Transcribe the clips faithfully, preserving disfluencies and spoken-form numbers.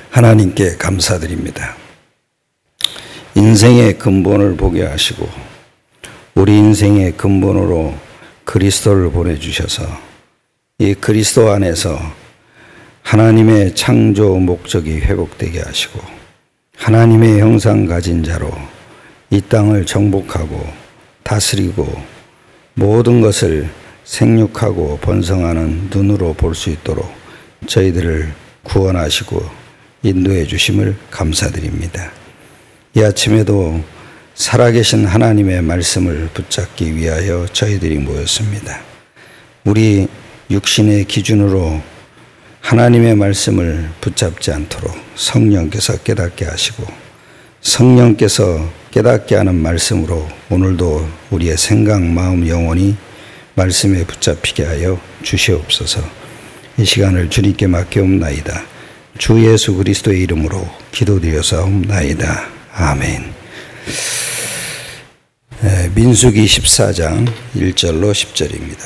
하나님께 감사드립니다. 인생의 근본을 보게 하시고 우리 인생의 근본으로 그리스도를 보내주셔서 이 그리스도 안에서 하나님의 창조 목적이 회복되게 하시고 하나님의 형상 가진 자로 이 땅을 정복하고 다스리고 모든 것을 생육하고 번성하는 눈으로 볼 수 있도록 저희들을 구원하시고 인도해 주심을 감사드립니다. 이 아침에도 살아계신 하나님의 말씀을 붙잡기 위하여 저희들이 모였습니다. 우리 육신의 기준으로 하나님의 말씀을 붙잡지 않도록 성령께서 깨닫게 하시고 성령께서 깨닫게 하는 말씀으로 오늘도 우리의 생각, 마음, 영혼이 말씀에 붙잡히게 하여 주시옵소서. 이 시간을 주님께 맡겨옵나이다. 주 예수 그리스도의 이름으로 기도드려사옵나이다. 아멘. 민수기 십사 장 일 절로 십 절입니다.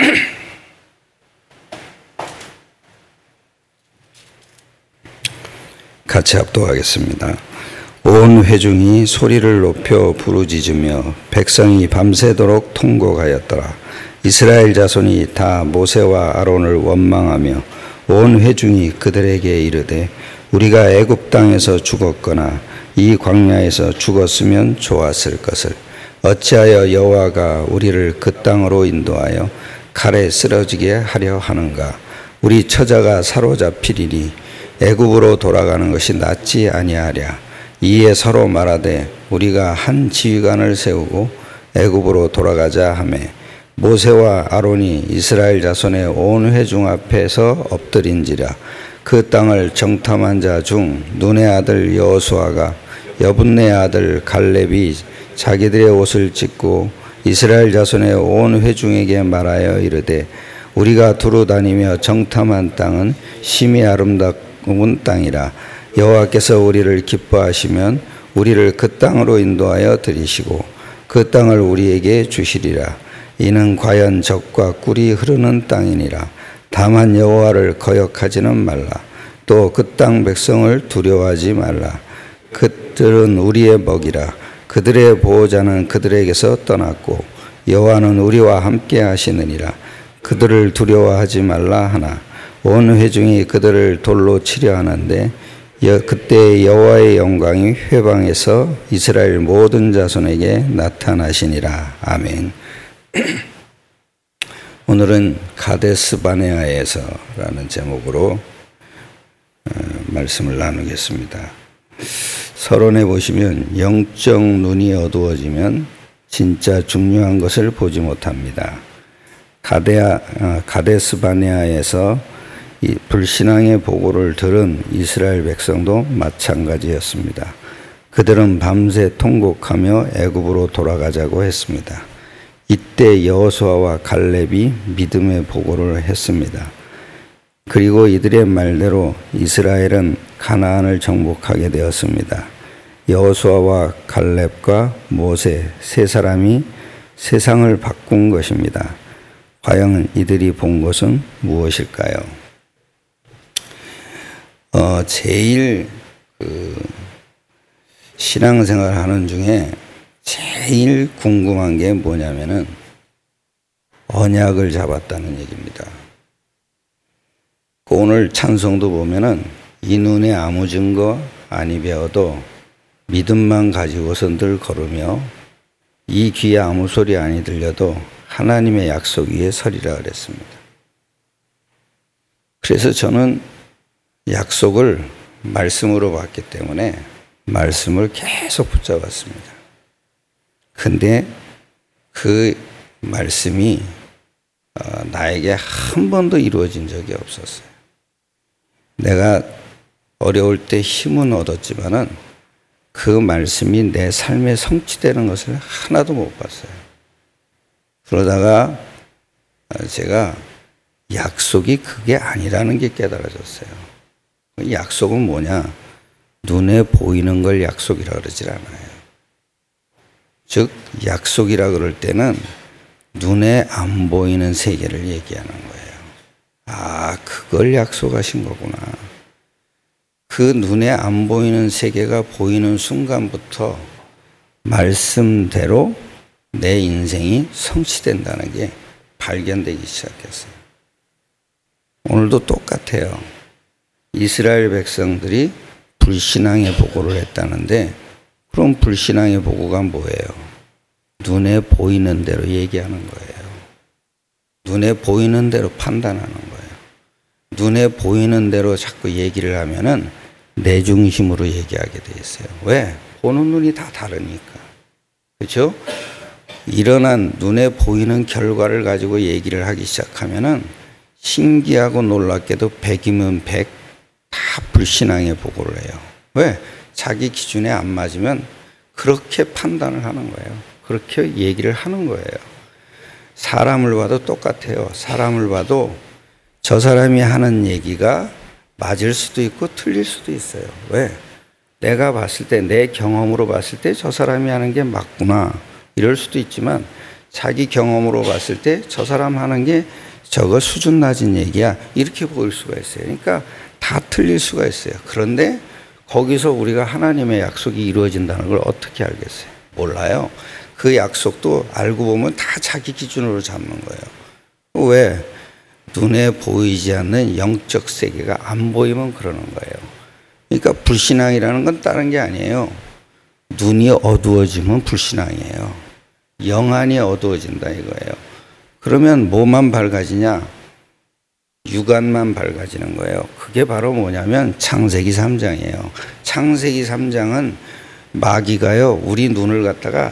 같이 합독하겠습니다. 온 회중이 소리를 높여 부르짖으며 백성이 밤새도록 통곡하였더라. 이스라엘 자손이 다 모세와 아론을 원망하며 온 회중이 그들에게 이르되 우리가 애굽 땅에서 죽었거나 이 광야에서 죽었으면 좋았을 것을 어찌하여 여호와가 우리를 그 땅으로 인도하여 칼에 쓰러지게 하려 하는가. 우리 처자가 사로잡히리니 애굽으로 돌아가는 것이 낫지 아니하랴. 이에 서로 말하되 우리가 한 지휘관을 세우고 애굽으로 돌아가자 하매 모세와 아론이 이스라엘 자손의 온 회중 앞에서 엎드린지라. 그 땅을 정탐한 자 중 눈의 아들 여호수아가 여분네 아들 갈렙이 자기들의 옷을 찢고 이스라엘 자손의 온 회중에게 말하여 이르되 우리가 두루 다니며 정탐한 땅은 심히 아름다운 땅이라. 여호와께서 우리를 기뻐하시면 우리를 그 땅으로 인도하여 들이시고 그 땅을 우리에게 주시리라. 이는 과연 젖과 꿀이 흐르는 땅이니라. 다만 여호와를 거역하지는 말라. 또 그 땅 백성을 두려워하지 말라. 그들은 우리의 먹이라. 그들의 보호자는 그들에게서 떠났고 여호와는 우리와 함께 하시느니라. 그들을 두려워하지 말라 하나 온 회중이 그들을 돌로 치려 하는데 그때 여호와의 영광이 회방에서 이스라엘 모든 자손에게 나타나시니라. 아멘. 오늘은 가데스 바네아에서 라는 제목으로 말씀을 나누겠습니다. 서론에 보시면 영적 눈이 어두워지면 진짜 중요한 것을 보지 못합니다. 가데아, 가데스 바네아에서 이 불신앙의 보고를 들은 이스라엘 백성도 마찬가지였습니다. 그들은 밤새 통곡하며 애굽으로 돌아가자고 했습니다. 이때 여호수아와 갈렙이 믿음의 보고를 했습니다. 그리고 이들의 말대로 이스라엘은 가나안을 정복하게 되었습니다. 여호수아와 갈렙과 모세 세 사람이 세상을 바꾼 것입니다. 과연 이들이 본 것은 무엇일까요? 어, 제일 그 신앙생활 하는 중에 제일 궁금한 게 뭐냐면은 언약을 잡았다는 얘기입니다. 오늘 찬송도 보면은 이 눈에 아무 증거 아니 배워도 믿음만 가지고서 늘 걸으며 이 귀에 아무 소리 아니 들려도 하나님의 약속 위에 서리라 그랬습니다. 그래서 저는 약속을 말씀으로 받기 때문에 말씀을 계속 붙잡았습니다. 근데 그 말씀이 나에게 한 번도 이루어진 적이 없었어요. 내가 어려울 때 힘은 얻었지만은 그 말씀이 내 삶에 성취되는 것을 하나도 못 봤어요. 그러다가 제가 약속이 그게 아니라는 게 깨달아졌어요. 약속은 뭐냐? 눈에 보이는 걸 약속이라 그러질 않아요. 즉 약속이라 그럴 때는 눈에 안 보이는 세계를 얘기하는 거예요. 아, 그걸 약속하신 거구나. 그 눈에 안 보이는 세계가 보이는 순간부터 말씀대로 내 인생이 성취된다는 게 발견되기 시작했어요. 오늘도 똑같아요. 이스라엘 백성들이 불신앙의 보고를 했다는데, 그럼 불신앙의 보고가 뭐예요? 눈에 보이는 대로 얘기하는 거예요. 눈에 보이는 대로 판단하는 거예요. 눈에 보이는 대로 자꾸 얘기를 하면은 내 중심으로 얘기하게 돼 있어요. 왜? 보는 눈이 다 다르니까. 그렇죠? 일어난 눈에 보이는 결과를 가지고 얘기를 하기 시작하면은 신기하고 놀랍게도 백이면 백 다 불신앙의 보고를 해요. 왜? 자기 기준에 안 맞으면 그렇게 판단을 하는 거예요. 그렇게 얘기를 하는 거예요. 사람을 봐도 똑같아요. 사람을 봐도 저 사람이 하는 얘기가 맞을 수도 있고 틀릴 수도 있어요. 왜? 내가 봤을 때, 내 경험으로 봤을 때 저 사람이 하는 게 맞구나 이럴 수도 있지만, 자기 경험으로 봤을 때 저 사람 하는 게 저거 수준 낮은 얘기야 이렇게 보일 수가 있어요. 그러니까 다 틀릴 수가 있어요. 그런데 거기서 우리가 하나님의 약속이 이루어진다는 걸 어떻게 알겠어요? 몰라요. 그 약속도 알고 보면 다 자기 기준으로 잡는 거예요. 왜? 눈에 보이지 않는 영적 세계가 안 보이면 그러는 거예요. 그러니까 불신앙이라는 건 다른 게 아니에요. 눈이 어두워지면 불신앙이에요. 영안이 어두워진다 이거예요. 그러면 뭐만 밝아지냐? 육안만 밝아지는 거예요. 그게 바로 뭐냐면 창세기 삼 장이에요. 창세기 삼 장은 마귀가요, 우리 눈을 갖다가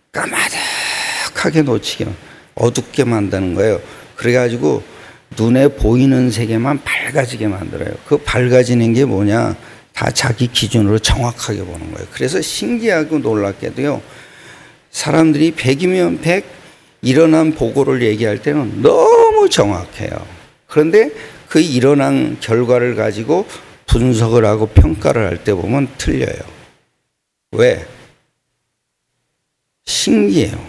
까마득하게 놓치게, 어둡게 만드는 거예요. 그래가지고 눈에 보이는 세계만 밝아지게 만들어요. 그 밝아지는 게 뭐냐? 다 자기 기준으로 정확하게 보는 거예요. 그래서 신기하고 놀랍게도요, 사람들이 백이면 백 일어난 보고를 얘기할 때는 너무 정확해요. 그런데 그 일어난 결과를 가지고 분석을 하고 평가를 할 때 보면 틀려요. 왜? 신기해요.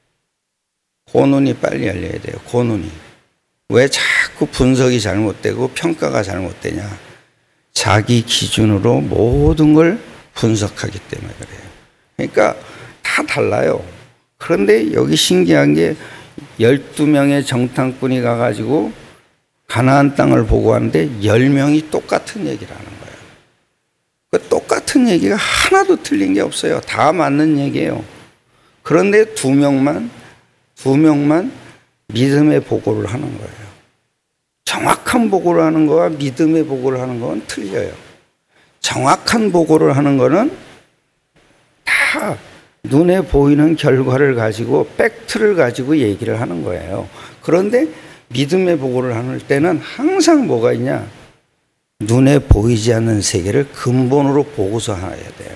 고눈이 빨리 열려야 돼요. 고눈이. 왜 자꾸 분석이 잘못되고 평가가 잘못되냐? 자기 기준으로 모든 걸 분석하기 때문에 그래요. 그러니까 다 달라요. 그런데 여기 신기한 게 열두 명의 정탐꾼이 가가지고 가나안 땅을 보고 하는데 열 명이 똑같은 얘기를 하는 거예요. 그 똑같은 얘기가 하나도 틀린 게 없어요. 다 맞는 얘기예요. 그런데 두 명만, 두 명만 믿음의 보고를 하는 거예요. 정확한 보고를 하는 거와 믿음의 보고를 하는 건 틀려요. 정확한 보고를 하는 거는 다 눈에 보이는 결과를 가지고, 팩트를 가지고 얘기를 하는 거예요. 그런데 믿음의 보고를 할 때는 항상 뭐가 있냐? 눈에 보이지 않는 세계를 근본으로 보고서 해야 돼요.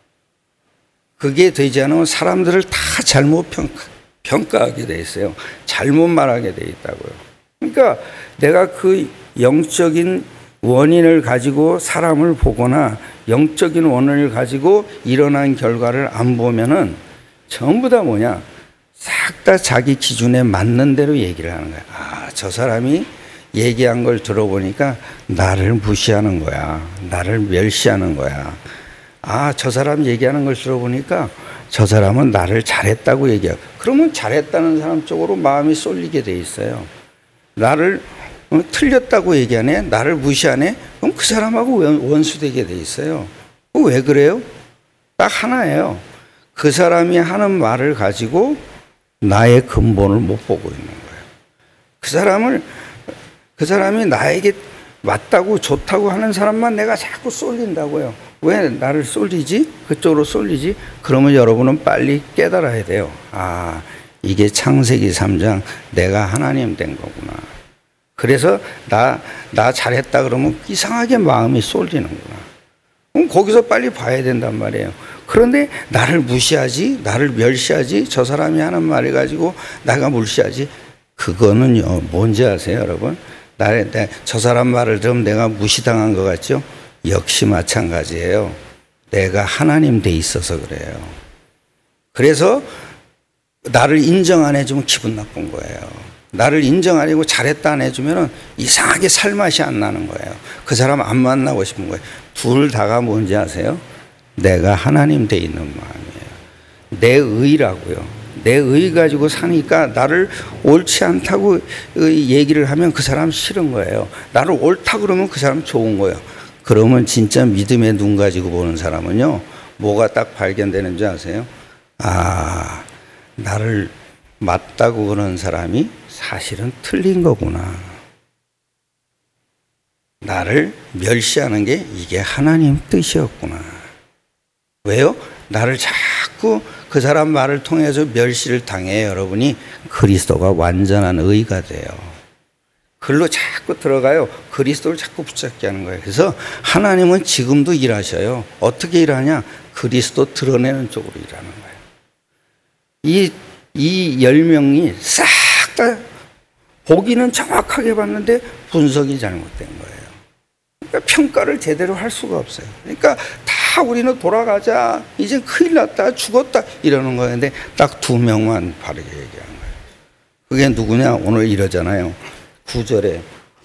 그게 되지 않으면 사람들을 다 잘못 평가, 평가하게 돼 있어요. 잘못 말하게 돼 있다고요. 그러니까 내가 그 영적인 원인을 가지고 사람을 보거나 영적인 원인을 가지고 일어난 결과를 안 보면은 전부 다 뭐냐? 싹 다 자기 기준에 맞는 대로 얘기를 하는 거야. 아, 저 사람이 얘기한 걸 들어보니까 나를 무시하는 거야. 나를 멸시하는 거야. 아, 저 사람 얘기하는 걸 들어보니까 저 사람은 나를 잘했다고 얘기해요. 그러면 잘했다는 사람 쪽으로 마음이 쏠리게 돼 있어요. 나를 어, 틀렸다고 얘기하네, 나를 무시하네, 그럼 그 사람하고 원수되게 돼 있어요. 왜 그래요? 딱 하나예요. 그 사람이 하는 말을 가지고 나의 근본을 못 보고 있는 거예요. 그 사람을, 그 사람이 나에게 맞다고 좋다고 하는 사람만 내가 자꾸 쏠린다고요. 왜 나를 쏠리지? 그쪽으로 쏠리지? 그러면 여러분은 빨리 깨달아야 돼요. 아, 이게 창세기 삼 장 내가 하나님 된 거구나. 그래서 나, 나 잘했다 그러면 이상하게 마음이 쏠리는구나. 그럼 거기서 빨리 봐야 된단 말이에요. 그런데 나를 무시하지, 나를 멸시하지, 저 사람이 하는 말을 가지고 나가 무시하지. 그거는요, 뭔지 아세요, 여러분? 나를, 저 사람 말을 들으면 내가 무시당한 것 같죠? 역시 마찬가지예요. 내가 하나님 돼 있어서 그래요. 그래서 나를 인정 안 해주면 기분 나쁜 거예요. 나를 인정하려고 잘했다 안 해주면은 이상하게 살맛이 안 나는 거예요. 그 사람 안 만나고 싶은 거예요. 둘 다가 뭔지 아세요? 내가 하나님 돼 있는 마음이에요. 내 의라고요. 내 의 가지고 사니까 나를 옳지 않다고 얘기를 하면 그 사람 싫은 거예요. 나를 옳다 그러면 그 사람 좋은 거예요. 그러면 진짜 믿음의 눈 가지고 보는 사람은요, 뭐가 딱 발견되는 줄 아세요? 아, 나를 맞다고 그러는 사람이 사실은 틀린 거구나. 나를 멸시하는 게 이게 하나님 뜻이었구나. 왜요? 나를 자꾸 그 사람 말을 통해서 멸시를 당해 여러분이 그리스도가 완전한 의가 돼요. 글로 자꾸 들어가요. 그리스도를 자꾸 붙잡게 하는 거예요. 그래서 하나님은 지금도 일하셔요. 어떻게 일하냐? 그리스도 드러내는 쪽으로 일하는 거예요. 이, 이 열 명이 싹 다 보기는 정확하게 봤는데 분석이 잘못된 거예요. 그러니까 평가를 제대로 할 수가 없어요. 그러니까 다 우리는 돌아가자, 이제 큰일 났다, 죽었다 이러는 거였는데 딱 두 명만 바르게 얘기하는 거예요. 그게 누구냐? 오늘 이러잖아요. 구 절에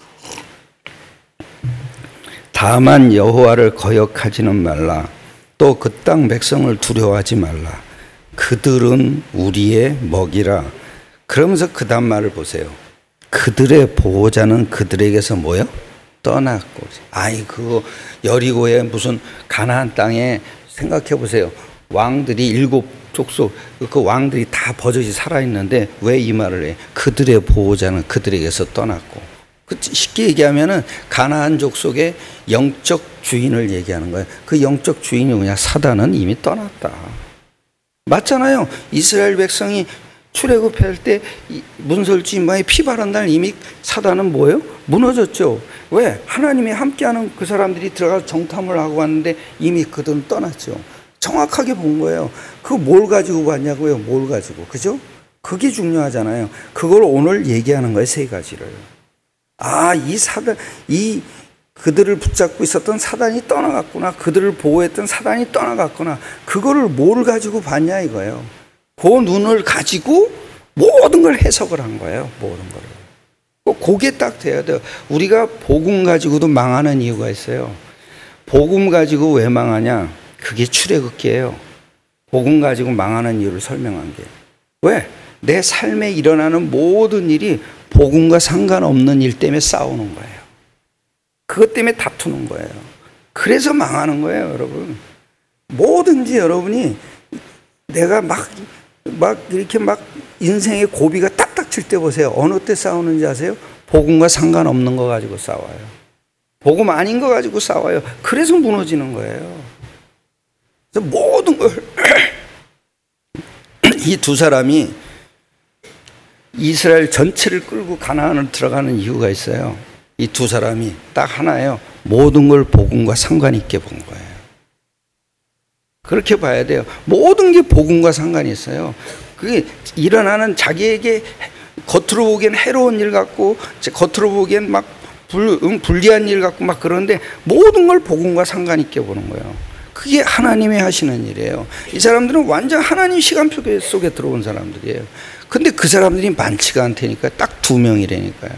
다만 여호와를 거역하지는 말라. 또 그 땅 백성을 두려워하지 말라. 그들은 우리의 먹이라. 그러면서 그 다음 말을 보세요. 그들의 보호자는 그들에게서 뭐요? 떠났고. 아이 그 여리고의 무슨 가나안 땅에 생각해 보세요. 왕들이 일곱 족속 그 왕들이 다 버젓이 살아있는데 왜 이 말을 해? 그들의 보호자는 그들에게서 떠났고. 쉽게 얘기하면은 가나안 족속의 영적 주인을 얘기하는 거예요. 그 영적 주인이 뭐냐? 사단은 이미 떠났다. 맞잖아요. 이스라엘 백성이 출애굽할 때 문설주 인방에 피 바른 날 이미 사단은 뭐예요? 무너졌죠. 왜? 하나님이 함께하는 그 사람들이 들어가서 정탐을 하고 왔는데 이미 그들은 떠났죠. 정확하게 본 거예요. 그거 뭘 가지고 봤냐고요? 뭘 가지고. 그죠? 그게 중요하잖아요. 그걸 오늘 얘기하는 거예요. 세 가지를. 아, 이 사단, 이 그들을 붙잡고 있었던 사단이 떠나갔구나. 그들을 보호했던 사단이 떠나갔구나. 그거를 뭘 가지고 봤냐 이거예요. 그 눈을 가지고 모든 걸 해석을 한 거예요. 모든 걸. 그게 딱 돼야 돼요. 우리가 복음 가지고도 망하는 이유가 있어요. 복음 가지고 왜 망하냐? 그게 출애굽기예요. 복음 가지고 망하는 이유를 설명한 게. 왜? 내 삶에 일어나는 모든 일이 복음과 상관없는 일 때문에 싸우는 거예요. 그것 때문에 다투는 거예요. 그래서 망하는 거예요, 여러분. 뭐든지 여러분이 내가 막, 막 이렇게 막 인생의 고비가 딱딱 칠 때 보세요. 어느 때 싸우는지 아세요? 복음과 상관없는 거 가지고 싸워요. 복음 아닌 거 가지고 싸워요. 그래서 무너지는 거예요. 그래서 모든 걸 이 두 사람이 이스라엘 전체를 끌고 가나안을 들어가는 이유가 있어요. 이 두 사람이 딱 하나예요. 모든 걸 복음과 상관 있게 본 거예요. 그렇게 봐야 돼요. 모든 게 복음과 상관이 있어요. 그게 일어나는 자기에게 겉으로 보기엔 해로운 일 같고 겉으로 보기엔 막 불, 응, 불리한 일 같고 막 그런데 모든 걸 복음과 상관 있게 보는 거예요. 그게 하나님이 하시는 일이에요. 이 사람들은 완전 하나님 시간표 속에 들어온 사람들이에요. 근데 그 사람들이 많지가 않다니까. 딱 두 명이라니까요.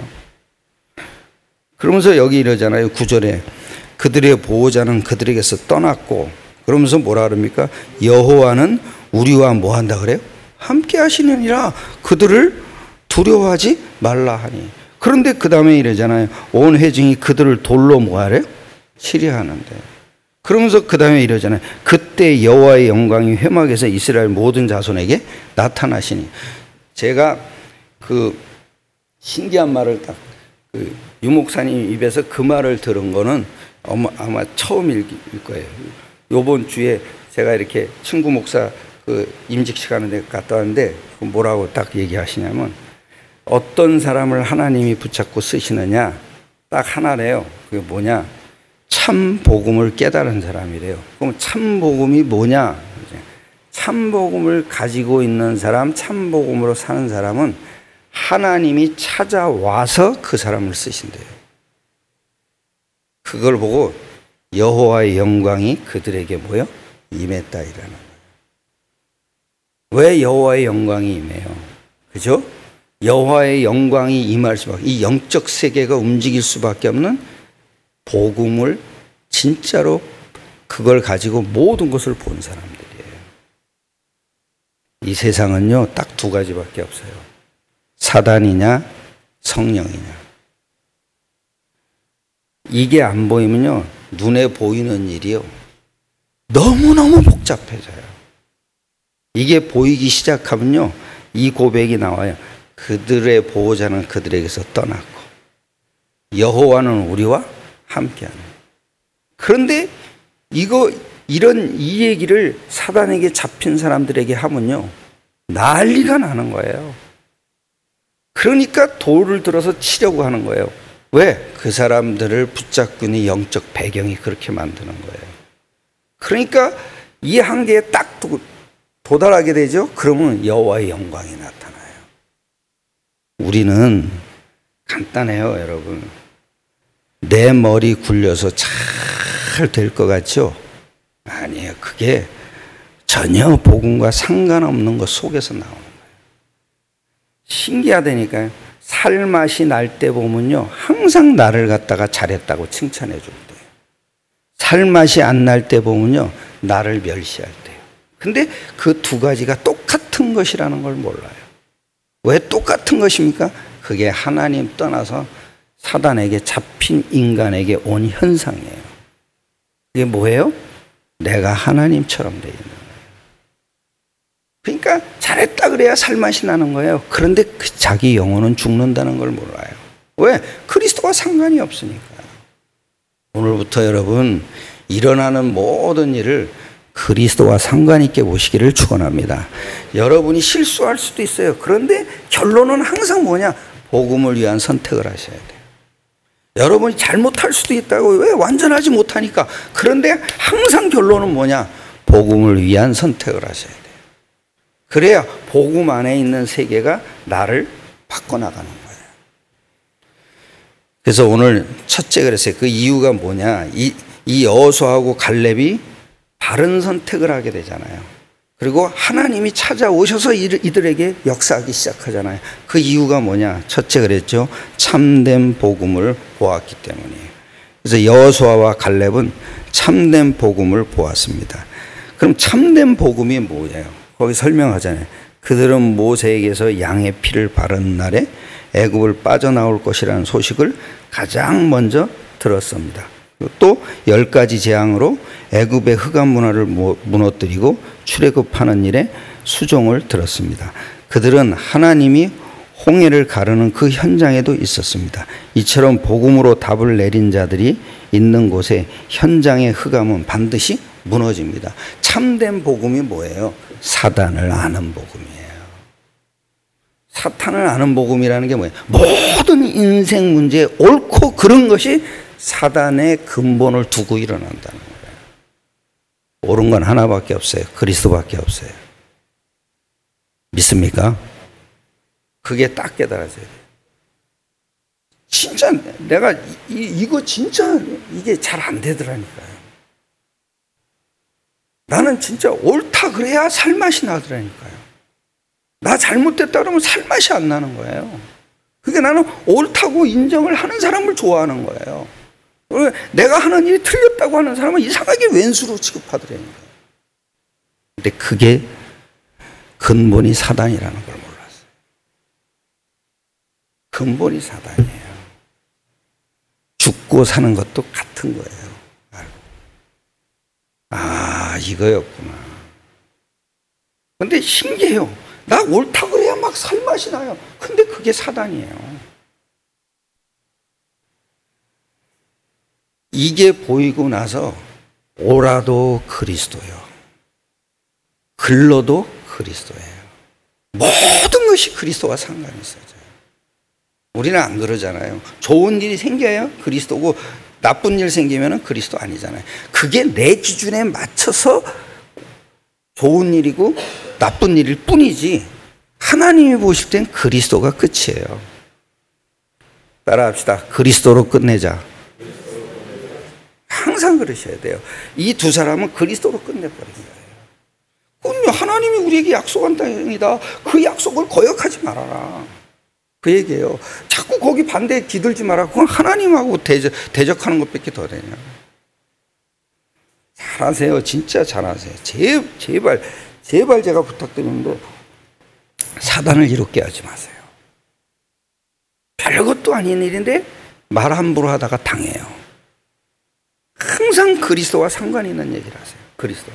그러면서 여기 이러잖아요. 구 절에 그들의 보호자는 그들에게서 떠났고 그러면서 뭐라 그럽니까? 여호와는 우리와 뭐 한다 그래요? 함께 하시느니라 그들을 두려워하지 말라 하니. 그런데 그 다음에 이러잖아요. 온 회중이 그들을 돌로 뭐 하래요? 치려하는데. 그러면서 그 다음에 이러잖아요. 그때 여호와의 영광이 회막에서 이스라엘 모든 자손에게 나타나시니. 제가 그 신기한 말을 딱 그 유목사님 입에서 그 말을 들은 거는 아마, 아마 처음일 거예요. 요번 주에 제가 이렇게 친구 목사 그 임직 시간에 갔다 왔는데 뭐라고 딱 얘기하시냐면 어떤 사람을 하나님이 붙잡고 쓰시느냐 딱 하나래요. 그게 뭐냐? 참 복음을 깨달은 사람이래요. 그럼 참 복음이 뭐냐? 참 복음을 가지고 있는 사람, 참 복음으로 사는 사람은 하나님이 찾아와서 그 사람을 쓰신대요. 그걸 보고 여호와의 영광이 그들에게 뭐요? 임했다 이라는 거예요. 왜 여호와의 영광이 임해요? 그죠? 여호와의 영광이 임할 수밖에, 이 영적 세계가 움직일 수밖에 없는 복음을 진짜로 그걸 가지고 모든 것을 본 사람들이에요. 이 세상은요, 딱 두 가지밖에 없어요. 사단이냐, 성령이냐. 이게 안 보이면요, 눈에 보이는 일이요, 너무너무 복잡해져요. 이게 보이기 시작하면요, 이 고백이 나와요. 그들의 보호자는 그들에게서 떠났고 여호와는 우리와 함께하는. 그런데 이거 이런 이 얘기를 사단에게 잡힌 사람들에게 하면요, 난리가 나는 거예요. 그러니까 돌을 들어서 치려고 하는 거예요. 왜? 그 사람들을 붙잡고 있는 영적 배경이 그렇게 만드는 거예요. 그러니까 이 한계에 딱 도달하게 되죠. 그러면 여호와의 영광이 나타나요. 우리는 간단해요, 여러분. 내 머리 굴려서 잘 될 것 같죠? 아니에요. 그게 전혀 복음과 상관없는 것 속에서 나오는 거예요. 신기하다니까요. 살맛이 날 때 보면요, 항상 나를 갖다가 잘했다고 칭찬해 준대요. 살맛이 안 날 때 보면요, 나를 멸시할 때요. 근데 그 두 가지가 똑같은 것이라는 걸 몰라요. 왜 똑같은 것입니까? 그게 하나님 떠나서 사단에게 잡힌 인간에게 온 현상이에요. 이게 뭐예요? 내가 하나님처럼 되어 있는 거예요. 그러니까 잘했다 그래야 살맛이 나는 거예요. 그런데 그 자기 영혼은 죽는다는 걸 몰라요. 왜? 그리스도와 상관이 없으니까요. 오늘부터 여러분, 일어나는 모든 일을 그리스도와 상관 있게 보시기를 축원합니다. 여러분이 실수할 수도 있어요. 그런데 결론은 항상 뭐냐? 복음을 위한 선택을 하셔야 돼요. 여러분이 잘못할 수도 있다고. 왜? 완전하지 못하니까. 그런데 항상 결론은 뭐냐? 복음을 위한 선택을 하셔야 돼요. 그래야 복음 안에 있는 세계가 나를 바꿔나가는 거예요. 그래서 오늘 첫째 그랬어요. 그 이유가 뭐냐? 이, 이 여호수아하고 갈렙이 바른 선택을 하게 되잖아요. 그리고 하나님이 찾아오셔서 이들에게 역사하기 시작하잖아요. 그 이유가 뭐냐? 첫째 그랬죠. 참된 복음을 보았기 때문이에요. 그래서 여호수아와 갈렙은 참된 복음을 보았습니다. 그럼 참된 복음이 뭐예요? 거기 설명하잖아요. 그들은 모세에게서 양의 피를 바르는 날에 애굽을 빠져나올 것이라는 소식을 가장 먼저 들었습니다. 또 열 가지 재앙으로 애굽의 흑암 문화를 무너뜨리고 출애굽하는 일에 수종을 들었습니다. 그들은 하나님이 홍해를 가르는 그 현장에도 있었습니다. 이처럼 복음으로 답을 내린 자들이 있는 곳에 현장의 흑암은 반드시 무너집니다. 참된 복음이 뭐예요? 사단을 아는 복음이에요. 사탄을 아는 복음이라는 게 뭐예요? 모든 인생 문제에 옳고 그른 것이 사단의 근본을 두고 일어난다는 거예요. 옳은 건 하나밖에 없어요. 그리스도밖에 없어요. 믿습니까? 그게 딱 깨달아져야 돼요. 진짜 내가 이, 이거 진짜 이게 잘 안 되더라니까요. 나는 진짜 옳다 그래야 살맛이 나더라니까요. 나 잘못됐다 그러면 살맛이 안 나는 거예요. 그게 나는 옳다고 인정을 하는 사람을 좋아하는 거예요. 내가 하는 일이 틀렸다고 하는 사람은 이상하게 왼수로 취급하더라니까요. 근데 그게 근본이 사단이라는 걸 몰랐어요. 근본이 사단이에요. 죽고 사는 것도 같은 거예요. 아, 이거였구나. 근데 신기해요. 나 옳다고 그래야 막 살맛이 나요. 근데 그게 사단이에요. 이게 보이고 나서 오라도 그리스도요, 글러도 그리스도예요. 모든 것이 그리스도와 상관이 있어요. 우리는 안 그러잖아요. 좋은 일이 생겨야 그리스도고 나쁜 일 생기면 그리스도 아니잖아요. 그게 내 기준에 맞춰서 좋은 일이고 나쁜 일일 뿐이지 하나님이 보실 땐 그리스도가 끝이에요. 따라합시다. 그리스도로 끝내자. 항상 그러셔야 돼요. 이 두 사람은 그리스도로 끝내버린 거예요. 그럼요, 하나님이 우리에게 약속한 땅이다. 그 약속을 거역하지 말아라. 그 얘기예요. 자꾸 거기 반대에 기들지 마라. 그건 하나님하고 대적, 대적하는 것밖에 더 되냐. 잘하세요. 진짜 잘하세요. 제, 제발, 제발 제가 부탁드리는데 사단을 이롭게 하지 마세요. 별것도 아닌 일인데 말 함부로 하다가 당해요. 항상 그리스도와 상관 있는 얘기를 하세요. 그리스도와.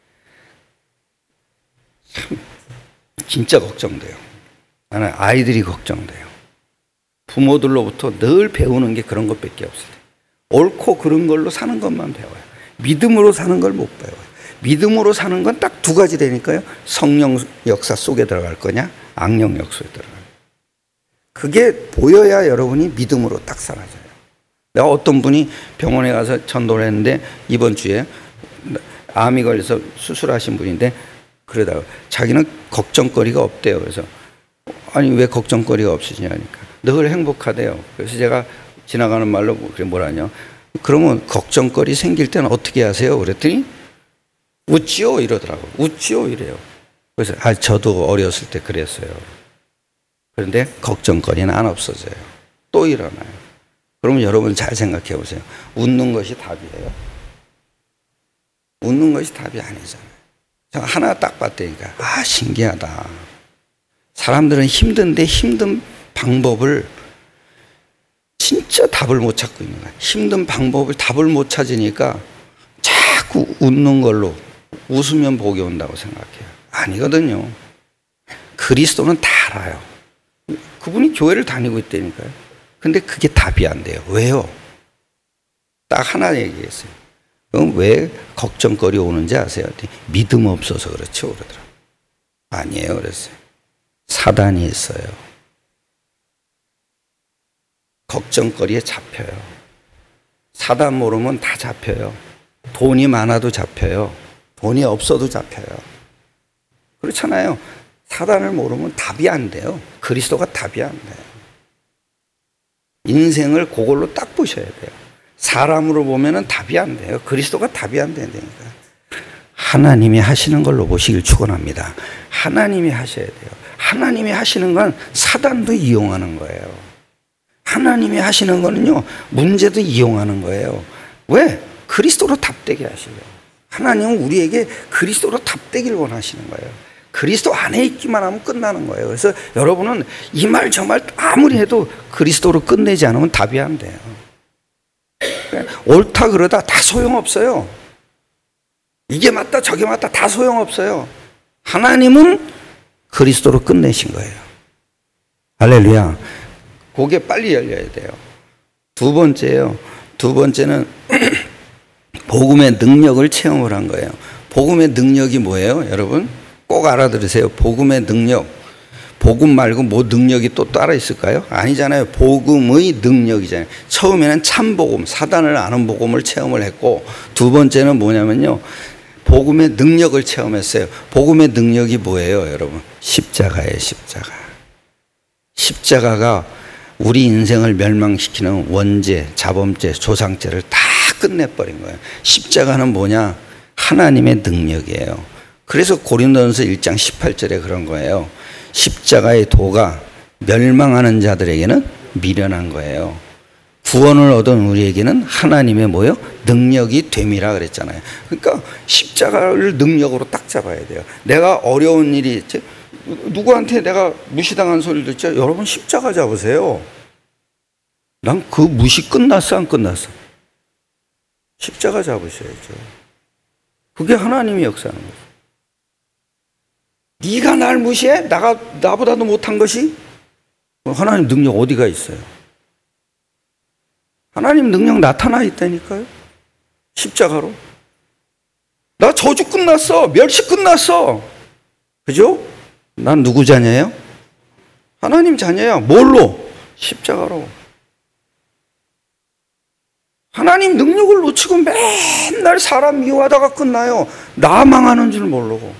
참 진짜 걱정돼요. 나는 아이들이 걱정돼요. 부모들로부터 늘 배우는 게 그런 것밖에 없어요. 옳고 그른 걸로 사는 것만 배워요. 믿음으로 사는 걸 못 배워요. 믿음으로 사는 건 딱 두 가지 되니까요. 성령 역사 속에 들어갈 거냐, 악령 역사에 들어갈 거냐. 그게 보여야 여러분이 믿음으로 딱 사라져요. 내가 어떤 분이 병원에 가서 전도를 했는데 이번 주에 암이 걸려서 수술하신 분인데 그러다가 자기는 걱정거리가 없대요. 그래서 아니 왜 걱정거리가 없으시냐니까 늘 행복하대요. 그래서 제가 지나가는 말로 그래 뭐라냐. 그러면 걱정거리 생길 때는 어떻게 하세요? 그랬더니 웃지요 이러더라고. 웃지요 이래요. 그래서 아 저도 어렸을 때 그랬어요. 그런데 걱정거리는 안 없어져요. 또 일어나요. 그러면 여러분 잘 생각해 보세요. 웃는 것이 답이에요? 웃는 것이 답이 아니잖아요. 제가 하나 딱 봤다니까 아 신기하다. 사람들은 힘든데 힘든 방법을 진짜 답을 못 찾고 있는 거야. 힘든 방법을 답을 못 찾으니까 자꾸 웃는 걸로 웃으면 복이 온다고 생각해요. 아니거든요. 그리스도는 다 알아요. 그분이 교회를 다니고 있다니까요. 근데 그게 답이 안 돼요. 왜요? 딱 하나 얘기했어요. 그럼 왜 걱정거리 오는지 아세요? 믿음 없어서 그렇죠. 그러더라고요. 아니에요. 그랬어요. 사단이 있어요. 걱정거리에 잡혀요. 사단 모르면 다 잡혀요. 돈이 많아도 잡혀요. 돈이 없어도 잡혀요. 그렇잖아요. 사단을 모르면 답이 안 돼요. 그리스도가 답이 안 돼요. 인생을 그걸로 딱 보셔야 돼요. 사람으로 보면은 답이 안 돼요. 그리스도가 답이 안 된다니까. 하나님이 하시는 걸로 보시길 축원합니다. 하나님이 하셔야 돼요. 하나님이 하시는 건 사단도 이용하는 거예요. 하나님이 하시는 거는요, 문제도 이용하는 거예요. 왜? 그리스도로 답되게 하시려고. 하나님은 우리에게 그리스도로 답되기를 원하시는 거예요. 그리스도 안에 있기만 하면 끝나는 거예요. 그래서 여러분은 이 말 저 말 아무리 해도 그리스도로 끝내지 않으면 답이 안 돼요. 옳다 그러다 다 소용없어요. 이게 맞다 저게 맞다 다 소용없어요. 하나님은 그리스도로 끝내신 거예요. 할렐루야. 그게 빨리 열려야 돼요. 두 번째요. 두 번째는 복음의 능력을 체험을 한 거예요. 복음의 능력이 뭐예요, 여러분? 꼭 알아들으세요. 복음의 능력. 복음 말고 뭐 능력이 또 따로 있을까요? 아니잖아요. 복음의 능력이잖아요. 처음에는 참복음, 사단을 아는 복음을 체험을 했고, 두 번째는 뭐냐면요, 복음의 능력을 체험했어요. 복음의 능력이 뭐예요, 여러분? 십자가예요, 십자가. 십자가가 우리 인생을 멸망시키는 원죄, 자범죄, 조상죄를 다 끝내버린 거예요. 십자가는 뭐냐? 하나님의 능력이에요. 그래서 고린도전서 일 장 십팔 절에 그런 거예요. 십자가의 도가 멸망하는 자들에게는 미련한 거예요. 구원을 얻은 우리에게는 하나님의 뭐요? 능력이 됨이라 그랬잖아요. 그러니까 십자가를 능력으로 딱 잡아야 돼요. 내가 어려운 일이 있지? 누구한테 내가 무시당한 소리를 듣죠? 여러분 십자가 잡으세요. 난 그 무시 끝났어 안 끝났어? 십자가 잡으셔야죠. 그게 하나님이 역사하는 거죠. 네가 날 무시해? 나가, 나보다도 못한 것이? 하나님 능력 어디가 있어요? 하나님 능력 나타나 있다니까요. 십자가로. 나 저주 끝났어. 멸시 끝났어. 그죠? 난 누구 자녀예요? 하나님 자녀야. 뭘로? 십자가로. 하나님 능력을 놓치고 맨날 사람 미워하다가 끝나요. 나 망하는 줄 모르고.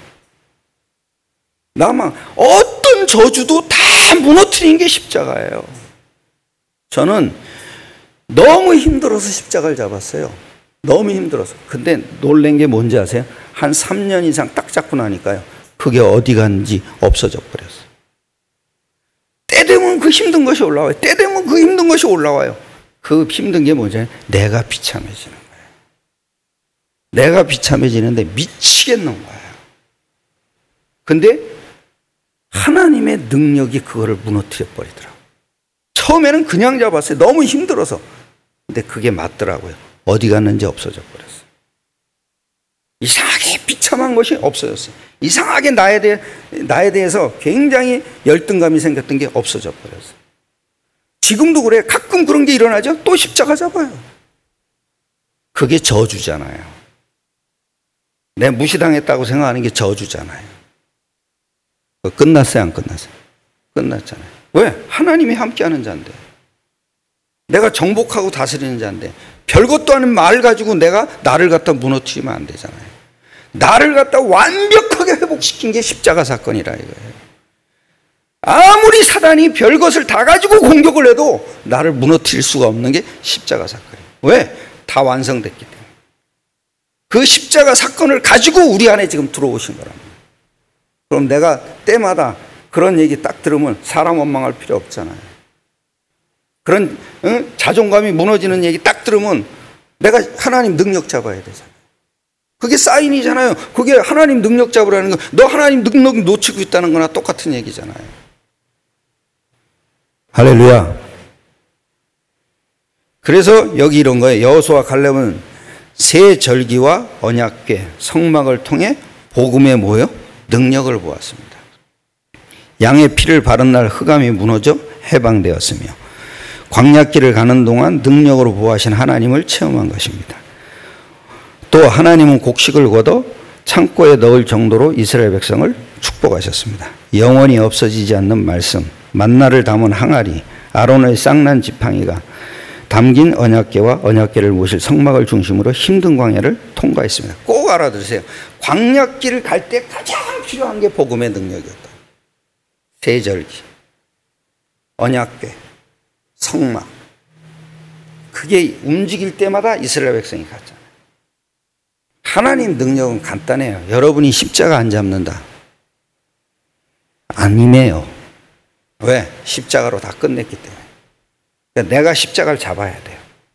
나만 어떤 저주도 다 무너뜨린 게 십자가예요. 저는 너무 힘들어서 십자가를 잡았어요. 너무 힘들어서. 근데 놀란 게 뭔지 아세요? 한 삼 년 이상 딱 잡고 나니까요, 그게 어디 갔는지 없어져 버렸어요. 때 되면 그 그 힘든 것이 올라와요. 때 되면 그 힘든 것이 올라와요. 그 힘든 게 뭐죠? 내가 비참해지는 거예요. 내가 비참해지는데 미치겠는 거예요. 근데 하나님의 능력이 그거를 무너뜨려 버리더라고요. 처음에는 그냥 잡았어요. 너무 힘들어서. 근데 그게 맞더라고요. 어디 갔는지 없어져 버렸어요. 이상하게 비참한 것이 없어졌어요. 이상하게 나에 대해, 나에 대해서 굉장히 열등감이 생겼던 게 없어져 버렸어요. 지금도 그래. 가끔 그런 게 일어나죠. 또 십자가 잡아요. 그게 저주잖아요. 내가 무시당했다고 생각하는 게 저주잖아요. 끝났어요, 안 끝났어요? 끝났잖아요. 왜? 하나님이 함께하는 자인데. 내가 정복하고 다스리는 자인데 별것도 아닌 말 가지고 내가 나를 갖다 무너뜨리면 안 되잖아요. 나를 갖다 완벽하게 회복시킨 게 십자가 사건이라 이거예요. 아무리 사단이 별것을 다 가지고 공격을 해도 나를 무너뜨릴 수가 없는 게 십자가 사건이에요. 왜? 다 완성됐기 때문에. 그 십자가 사건을 가지고 우리 안에 지금 들어오신 거랍니다. 그럼 내가 때마다 그런 얘기 딱 들으면 사람 원망할 필요 없잖아요. 그런 응? 자존감이 무너지는 얘기 딱 들으면 내가 하나님 능력 잡아야 되잖아요. 그게 사인이잖아요. 그게 하나님 능력 잡으라는 거. 너 하나님 능력 놓치고 있다는 거나 똑같은 얘기잖아요. 할렐루야. 그래서 여기 이런 거예요. 여호수아 갈렙은 새 절기와 언약궤 성막을 통해 복음의 뭐요? 능력을 보았습니다. 양의 피를 바른 날 흑암이 무너져 해방되었으며 광야길을 가는 동안 능력으로 보호하신 하나님을 체험한 것입니다. 또 하나님은 곡식을 걷어 창고에 넣을 정도로 이스라엘 백성을 축복하셨습니다. 영원히 없어지지 않는 말씀, 만나를 담은 항아리, 아론의 쌍난 지팡이가 담긴 언약궤와 언약궤를 모실 성막을 중심으로 힘든 광야를 통과했습니다. 꼭 알아두세요. 광야길을 갈 때 가장 필요한 게 복음의 능력이었다. 세절기, 언약궤, 성막. 그게 움직일 때마다 이스라엘 백성이 갔잖아요. 하나님 능력은 간단해요. 여러분이 십자가 안 잡는다. 아니네요. 왜? 십자가로 다 끝냈기 때문에. 그러니까 내가 십자가를 잡아야 돼요.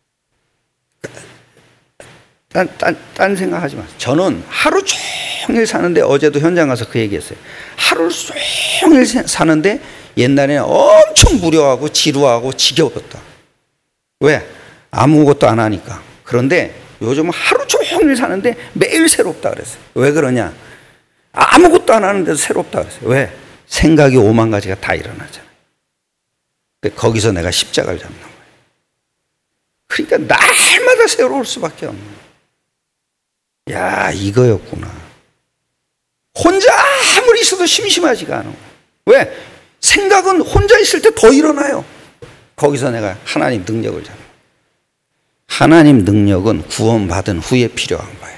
딴, 딴, 딴 생각하지 마세요. 저는 하루 종일 사는데 어제도 현장 가서 그 얘기했어요. 하루 종일 사는데 옛날에는 엄청 무료하고 지루하고 지겨웠다. 왜? 아무것도 안 하니까. 그런데 요즘은 하루 종일 사는데 매일 새롭다 그랬어요. 왜 그러냐? 아무것도 안 하는데도 새롭다 그랬어요. 왜? 생각이 오만 가지가 다 일어나잖아요. 근데 거기서 내가 십자가를 잡는 거예요. 그러니까 날마다 새로울 수밖에 없는 거예요. 야, 이거였구나. 혼자 아무리 있어도 심심하지가 않아. 왜? 생각은 혼자 있을 때 더 일어나요. 거기서 내가 하나님 능력을 잡는 거예요. 하나님 능력은 구원받은 후에 필요한 거예요.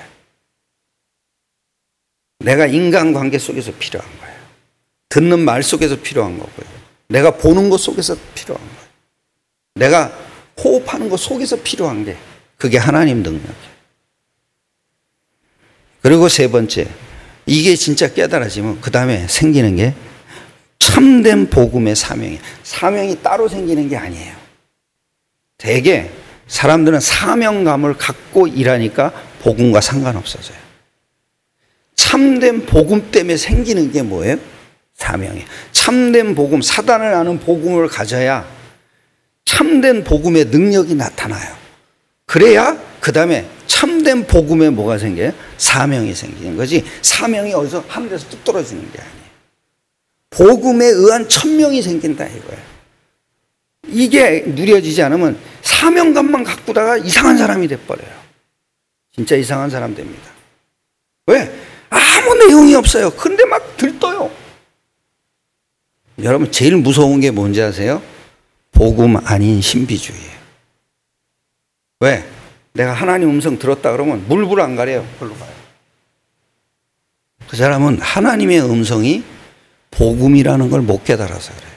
내가 인간관계 속에서 필요한 거예요. 듣는 말 속에서 필요한 거고요. 내가 보는 것 속에서 필요한 거예요. 내가 호흡하는 것 속에서 필요한 게 그게 하나님 능력이에요. 그리고 세 번째, 이게 진짜 깨달아지면 그 다음에 생기는 게 참된 복음의 사명이에요. 사명이 따로 생기는 게 아니에요. 대개 사람들은 사명감을 갖고 일하니까 복음과 상관없어져요. 참된 복음 때문에 생기는 게 뭐예요? 사명이에요. 참된 복음, 사단을 아는 복음을 가져야 참된 복음의 능력이 나타나요. 그래야 그 다음에 참된 복음에 뭐가 생겨요? 사명이 생기는 거지. 사명이 어디서 하늘에서 뚝 떨어지는 게 아니에요. 복음에 의한 천명이 생긴다 이거예요. 이게 누려지지 않으면 사명감만 갖고다가 이상한 사람이 돼버려요. 진짜 이상한 사람 됩니다. 왜? 아무 내용이 없어요. 근데 막 들떠요. 여러분 제일 무서운 게 뭔지 아세요? 복음 아닌 신비주의예요. 왜? 내가 하나님 음성 들었다 그러면 물불 안 가려요. 그걸로 가요. 그 사람은 하나님의 음성이 복음이라는 걸 못 깨달아서 그래요.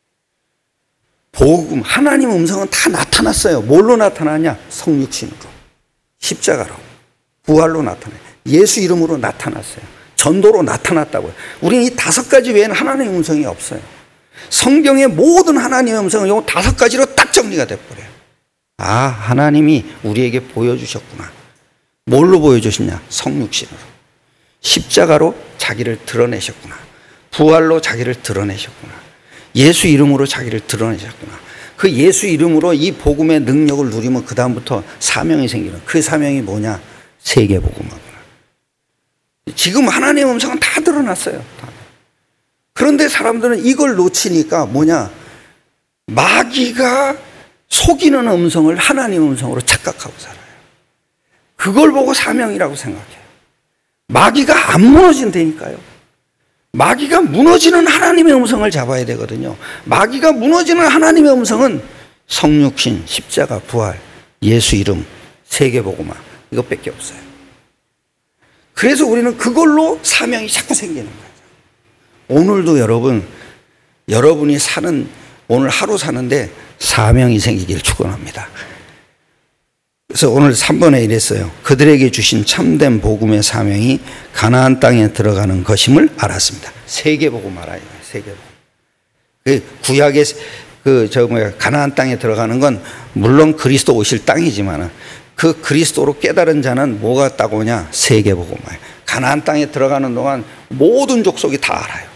복음, 하나님 음성은 다 나타났어요. 뭘로 나타나냐? 성육신으로, 십자가로, 부활로 나타나요. 예수 이름으로 나타났어요. 전도로 나타났다고요. 우리는 이 다섯 가지 외에는 하나님의 음성이 없어요. 성경의 모든 하나님의 음성은 요 다섯 가지로 딱 정리가 돼버려요. 아, 하나님이 우리에게 보여주셨구나. 뭘로 보여주셨냐? 성육신으로. 십자가로 자기를 드러내셨구나. 부활로 자기를 드러내셨구나. 예수 이름으로 자기를 드러내셨구나. 그 예수 이름으로 이 복음의 능력을 누리면 그 다음부터 사명이 생기는, 그 사명이 뭐냐? 세계복음화구나. 지금 하나님의 음성은 다 드러났어요. 다. 그런데 사람들은 이걸 놓치니까 뭐냐? 마귀가 속이는 음성을 하나님의 음성으로 착각하고 살아요. 그걸 보고 사명이라고 생각해요. 마귀가 안 무너진다니까요. 마귀가 무너지는 하나님의 음성을 잡아야 되거든요. 마귀가 무너지는 하나님의 음성은 성육신, 십자가, 부활, 예수 이름, 세계복음화, 이것밖에 없어요. 그래서 우리는 그걸로 사명이 자꾸 생기는 거예요. 오늘도 여러분, 여러분이 사는, 오늘 하루 사는데 사명이 생기길 축원합니다. 그래서 오늘 삼 번에 이랬어요. 그들에게 주신 참된 복음의 사명이 가나안 땅에 들어가는 것임을 알았습니다. 세계복음 알아요. 세계복음. 그 구약의 그 저 뭐야 가나안 땅에 들어가는 건 물론 그리스도 오실 땅이지만 그 그리스도로 깨달은 자는 뭐가 딱 오냐? 세계복음이에요. 가나안 땅에 들어가는 동안 모든 족속이 다 알아요.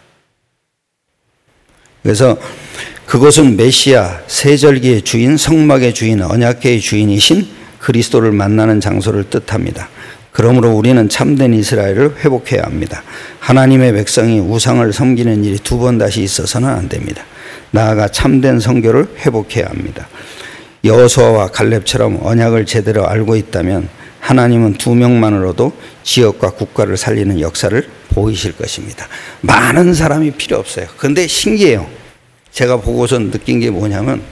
그래서 그것은 메시아, 세절기의 주인, 성막의 주인, 언약궤의 주인이신 그리스도를 만나는 장소를 뜻합니다. 그러므로 우리는 참된 이스라엘을 회복해야 합니다. 하나님의 백성이 우상을 섬기는 일이 두 번 다시 있어서는 안 됩니다. 나아가 참된 선교를 회복해야 합니다. 여호수아와 갈렙처럼 언약을 제대로 알고 있다면 하나님은 두 명만으로도 지역과 국가를 살리는 역사를 보이실 것입니다. 많은 사람이 필요 없어요. 그런데 신기해요. 제가 보고서 느낀 게 뭐냐면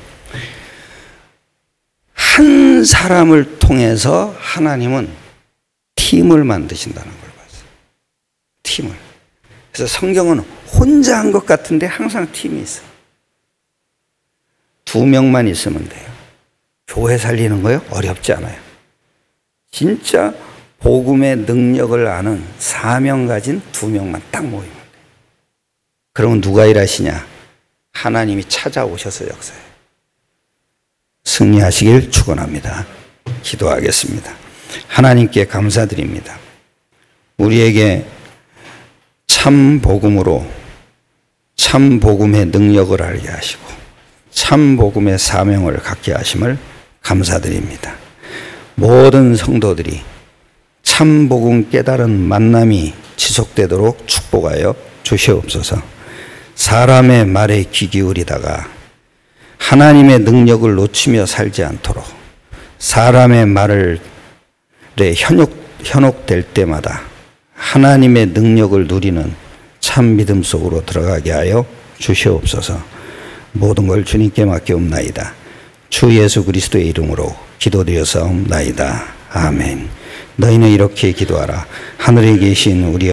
한 사람을 통해서 하나님은 팀을 만드신다는 걸 봤어요. 팀을. 그래서 성경은 혼자 한 것 같은데 항상 팀이 있어요. 두 명만 있으면 돼요. 교회 살리는 거요? 어렵지 않아요. 진짜 복음의 능력을 아는 사명 가진 두 명만 딱 모이면 돼요. 그러면 누가 일하시냐? 하나님이 찾아오셔서 역사해요. 승리하시길 축원합니다. 기도하겠습니다. 하나님께 감사드립니다. 우리에게 참 복음으로 참 복음의 능력을 알게 하시고 참 복음의 사명을 갖게 하심을 감사드립니다. 모든 성도들이 참 복음 깨달은 만남이 지속되도록 축복하여 주시옵소서. 사람의 말에 귀 기울이다가 하나님의 능력을 놓치며 살지 않도록 사람의 말을 현혹, 현혹될 때마다 하나님의 능력을 누리는 참 믿음 속으로 들어가게 하여 주시옵소서. 모든 걸 주님께 맡기옵나이다. 주 예수 그리스도의 이름으로 기도드려사옵나이다. 아멘. 너희는 이렇게 기도하라. 하늘에 계신 우리